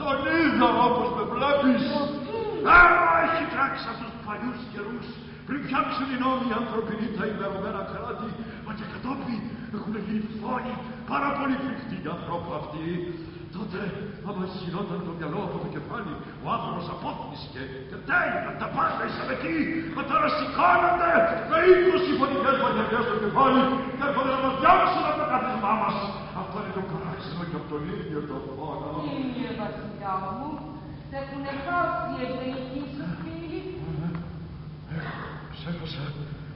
Τον είδα όπως με βλέπεις. Έχει τράξει από τους παλιούς καιρούς. Πριν φτιάξουν οι νόμοι οι ανθρωπινοί τα ημερωμένα κράτη, μα και κατόπιν έχουν γίνει φόνοι πάρα πολύ φρικτοί οι ανθρώποι αυτοί. Τότε, άμα ισχυρόταν το μυαλό από το κεφάλι, ο άνθρωπος απόθνησε και τέλειωναν τα πάντα ήσαν εκεί. Μα τώρα σηκώνονται με 20 φωνικές μαγειριές στο κεφάλι και έρχονται να μας διώξουν από το κάθισμά μας. Αυτό είναι το παράξενο και από τον ίδιο το φόνο. Κύριε βασιλιά μου, σε έχουν χάσει οι ευγενικοί σου φίλοι. Ξέχασα.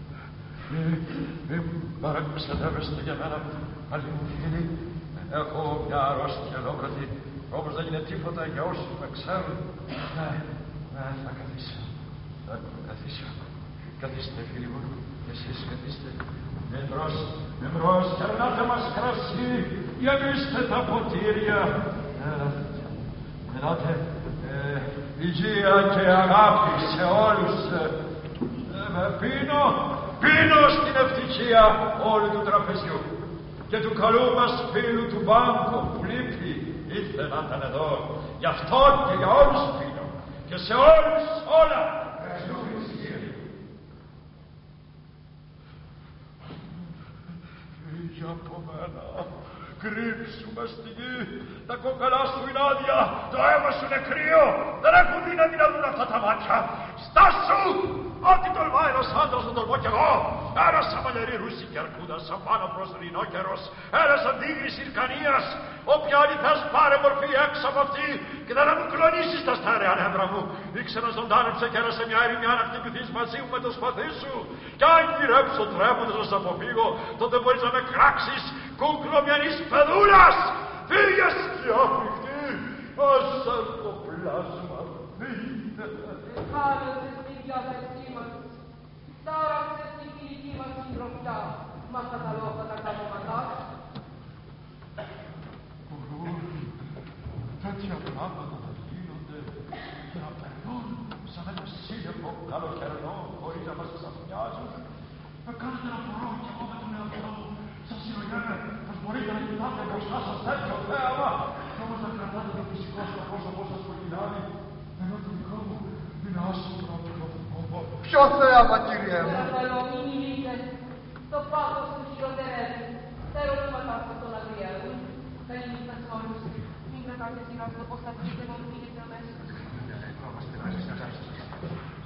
Μην παρακολουθήσετε για μένα, άλλοι μου φίλοι. Έχω μια αρρώστια ελόβρατη, όμως δεν είναι τίποτα για όσους με ξέρουν. Θα καθίσω. Θα καθίσω. Καθίστε, φίλοι μου. Εσείς καθίστε. Εμπρός, κερνάτε μας κρασί. Γεμίστε τα ποτήρια. Ελάτε. Υγεία και αγάπη σε όλους. Πίνω στην ευτυχία όλου του τραπεζιού και του καλού μας φίλου του Μπάνκο που λείπει. Ήρθε να ήταν εδώ. Γι' αυτόν και για όλους πίνω. Και σε όλους όλα. Φύγε από μένα. Κρύψου μες στη γη. Τα κόκαλά σου είναι άδεια. Το αίμα σου είναι κρύο. Δεν έχουν δύναμη να δουν αυτά τα μάτια. Στάσου! Ό,τι τολμάει ένας άντρας να τολμώ κι εγώ. Ένα σαν μαλλιαρή ρούση και αρκούδα, σαν πάνω προσωρινό καιρός. Ένα σαν τίγρης Ιλκανίας. Όποια άλλη θες πάρε μορφή έξω από αυτή και δεν να μου κλονίσεις τα στέρεα νεύρα μου. Ή ξαναζωντάνεψε και έλασε μια ερημιά να χτυπηθείς μαζί μου με το σπαθί σου. Κι αν γυρέψω τρέμοντας να σ' αποφύγω, τότε μπορείς να με κράξεις κούκλο μιανής παιδούλας. Φύγε σκιά φρικτή, ως αρκοπλάσμα. Χάλωσε στη διάθεσή μας. Τάραξε στη φιλική μας συντροφιά. Μας καταλόγα τα καμώματά. Μπορούν τέτοια πράγματα να γίνονται και να περνούν σαν ένα σύννεφο καλοκαιρινό χωρίς να μας ξαφνιάζουν. Με κάνετε να μπορώ κι εγώ με τον εαυτό μου. Σας συλλογιέμαι πως μπορείτε να κοιτάτε μπροστά σας τέτοιο θέαμα και όμως να κρατάτε το φυσικό στο πρόσωπό σας που γυρνάει, ενώ το δικό μου είναι άσπρο από το φόβο. Ποιο θέαμα, κύριε μου? Παρακαλώ, μην μιλείτε. Το πάθος του χειροτερεύει. Τα ερωτήματά σας τον αγριεύουν. Καλή νύχτα σε όλους. Μην κρατάτε σειρά στο πώς θα πείτε να μου πείτε αμέσως.